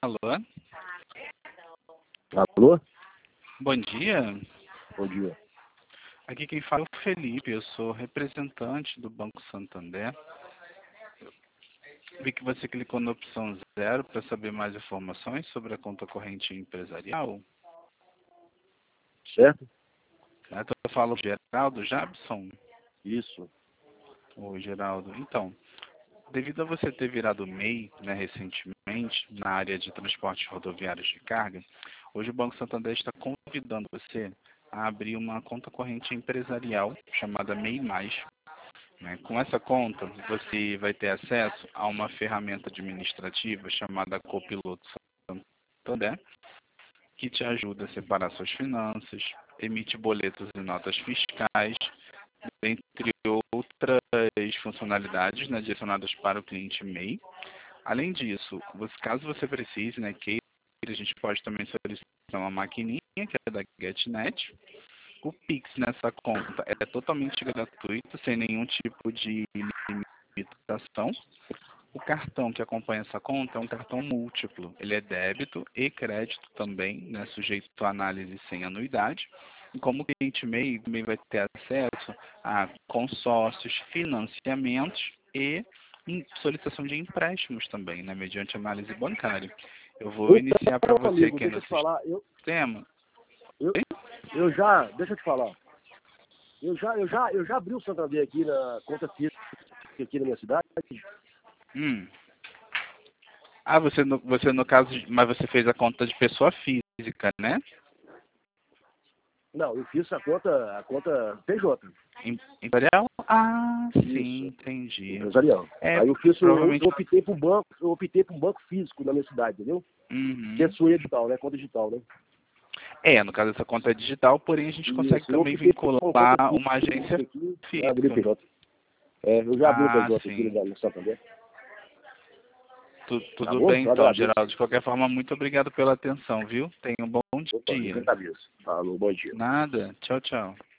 Alô? Alô? Bom dia. Bom dia. Aqui quem fala é o Felipe, eu sou representante do Banco Santander. Vi que você clicou na opção 0 para saber mais informações sobre a conta corrente empresarial. Certo? Eu falo Geraldo Jabson. Isso. Oi, Geraldo. Então, devido a você ter virado MEI, né, recentemente, na área de transportes rodoviários de carga, hoje o Banco Santander está convidando você a abrir uma conta corrente empresarial chamada MEI+. Né? Com essa conta, você vai ter acesso a uma ferramenta administrativa chamada Copiloto Santander, que te ajuda a separar suas finanças, emite boletos e notas fiscais, entre outras funcionalidades, né, direcionadas para o cliente MEI. Além disso, caso você precise, né, queira, a gente pode também solicitar uma maquininha, que é da GetNet. O Pix nessa conta é totalmente gratuito, sem nenhum tipo de limitação. O cartão que acompanha essa conta é um cartão múltiplo. Ele é débito e crédito também, né, sujeito à análise sem anuidade. E como cliente MEI, também vai ter acesso a consórcios, financiamentos e solicitação de empréstimos também, né, mediante análise bancária. Eu vou iniciar para Então, você amigo, aqui deixa no eu te falar. sistema. Deixa eu te falar. Eu já abri o Santander aqui na conta física aqui na minha cidade. Ah, você no caso, mas você fez a conta de pessoa física, né? Não, eu fiz a conta PJ. Empresarial? Ah, sim, Isso, entendi. empresarial. É, Aí eu provavelmente. optei por um banco físico na minha cidade, entendeu? Que é Uhum. sua digital, né? Conta digital, né? No caso essa conta é digital, porém a gente consegue Isso, eu também optei por uma vincular conta uma agência física aqui, já abri o física. PJ. Eu já abri o Ah, PJ aqui sim. no Santander. Tá Tudo bom? bem Eu então, agradeço. Geraldo. De qualquer forma, muito obrigado pela atenção, viu? Tenha um bom Opa, eu que dia. agradeço. Falou, bom dia. Nada. Tchau, tchau.